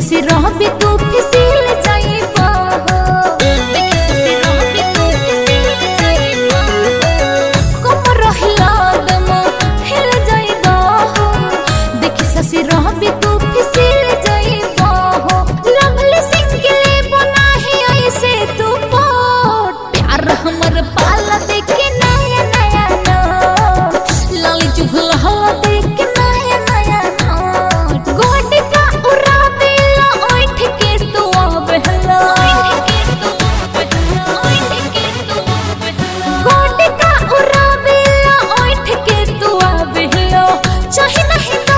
से रहबे तू फिसिल जाइबा देखि से रहबे तू फिसिल जाइबा कम रहिला दम हिल जाइबा देखि से रहबे तू फिसिल जाइबा लवली सिंह के ले बना है ऐसे तू पोट प्यार हमर पाला देखे नया नया ना लाली चुभला हवा देखे नया नया ना गोड का उड़ावेला ओठ के तू आवेला गोड का उड़ावेला ओठ के तू आवेला चाहे नहीं